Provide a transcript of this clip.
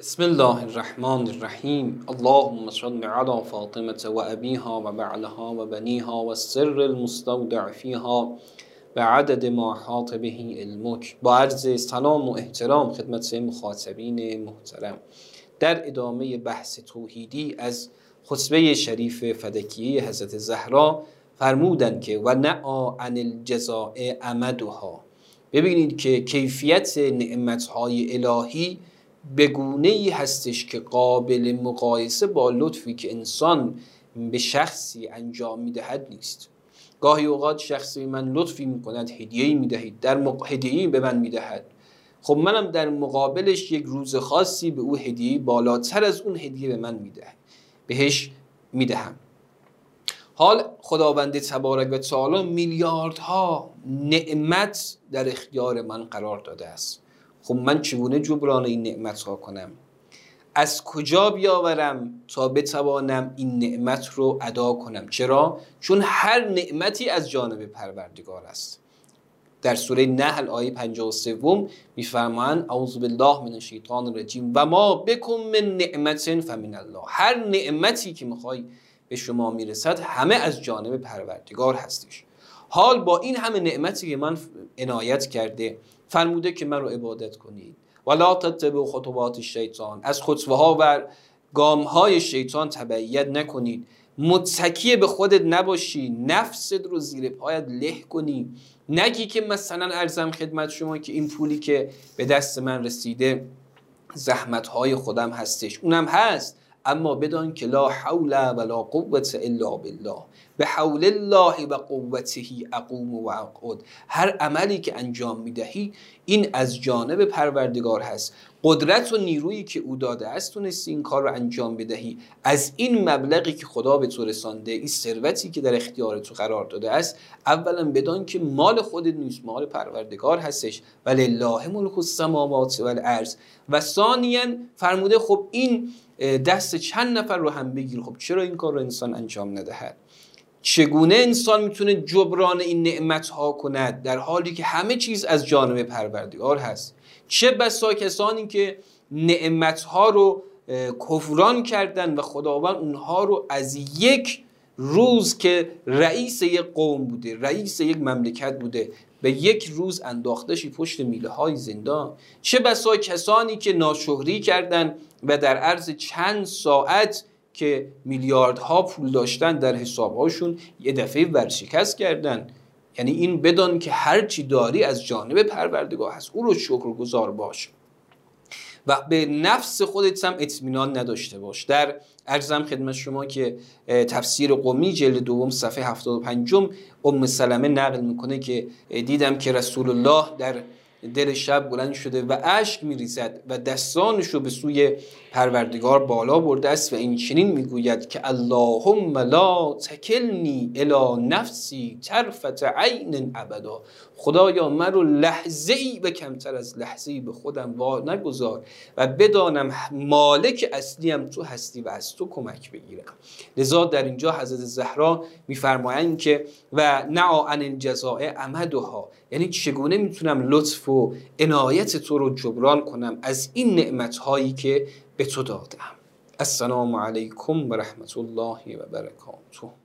بسم الله الرحمن الرحیم. اللهم صل علی فاطمة و ابیها و بعلها و بنیها و السر المستودع فیها و عدد ما احاط به علمک. با عرض سلام و احترام خدمت مخاطبین محترم، در ادامه بحث توحیدی از خطبه شریف فدکیه حضرت زهرا فرمودند که و نعی عن الجزاء امدها. ببینید که کیفیت نعمتهای الهی به گونه‌ای هستش که قابل مقایسه با لطفی که انسان به شخصی انجام میدهد نیست. گاهی اوقات شخصی من لطفی میکند، هدیه‌ای میدهید، هدیه‌ای به من میدهد، خب منم در مقابلش یک روز خاصی به او هدیه بالاتر از اون هدیه به من بهش میدهم. حال خداوند تبارک و تعالی میلیاردها نعمت در اختیار من قرار داده است. خب من چگونه جبران این نعمت ها کنم؟ از کجا بیاورم تا بتوانم این نعمت رو ادا کنم؟ چرا؟ چون هر نعمتی از جانب پروردگار است. در سوره نحل آیه 53 میفرمایند اعوذ بالله من الشیطان الرجیم و ما بکم من نعمت فمن الله. هر نعمتی که میخوای به شما میرسد همه از جانب پروردگار هستش. حال با این همه نعمتی که من عنایت کرده، فرموده که من رو عبادت کنید ولا تتبعوا خطوات الشیطان، از خطوه ها و گام های شیطان تبعیت نکنید، متکی به خودت نباشی، نفست رو زیر پایت له کنی، نگی که مثلا ارزم خدمت شما که این پولی که به دست من رسیده زحمت های خودم هستش، اونم هست، اما بدان که لا حول ولا قوة الا بالله، به حول الله و قوته اقوم و اقعد. هر عملی که انجام میدهی این از جانب پروردگار هست. قدرت و نیرویی که او داده است تونستی این کار رو انجام بدهی. از این مبلغی که خدا به تو رسانده، این ثروتی که در اختیار تو قرار داده است، اولا بدان که مال خودت نیست، مال پروردگار هستش. ولله ملک السماوات والارض. و ثانیاً فرموده خب این دست چند نفر رو هم بگیر. خب چرا این کار رو انسان انجام ندهد؟ چگونه انسان میتونه جبران این نعمت ها کند در حالی که همه چیز از جانب پروردگار هست؟ چه بسا کسانی که نعمت ها رو کفران کردن و خداوند اونها رو از یک روز که رئیس یک قوم بوده، رئیس یک مملکت بوده، به یک روز انداختشی پشت میله های زندان. چه بسا کسانی که ناشکری کردن و در عرض چند ساعت که میلیاردها پول داشتن در حسابهاشون یه دفعه ورشکست کردن. یعنی این بدان که هر چی داری از جانب پروردگار هست، او رو شکرگزار باش و به نفس خودت هم اطمینان نداشته باش. در عرضم خدمت شما که تفسیر قمی جلد دوم صفحه 75 ام سلمه نقل میکنه که دیدم که رسول الله در دل شب بلند شده و اشک میریزد و دستانش رو به سوی پروردگار بالا برده است و این چنین میگوید که اللهم لا تکلنی الی نفسی طرفة عین ابدا. خدایا من رو لحظه ای به کمتر از لحظه ای به خودم وا نگذار و بدانم مالک اصلیم تو هستی و از تو کمک بگیرم. لذا در اینجا حضرت زهرا میفرمایند که و نعی عن الجزاء امدها، یعنی چگونه میتونم لطف و عنایت تو رو جبران کنم از این نعمت هایی که به تو دادم. السلام علیکم و رحمت الله و برکاته.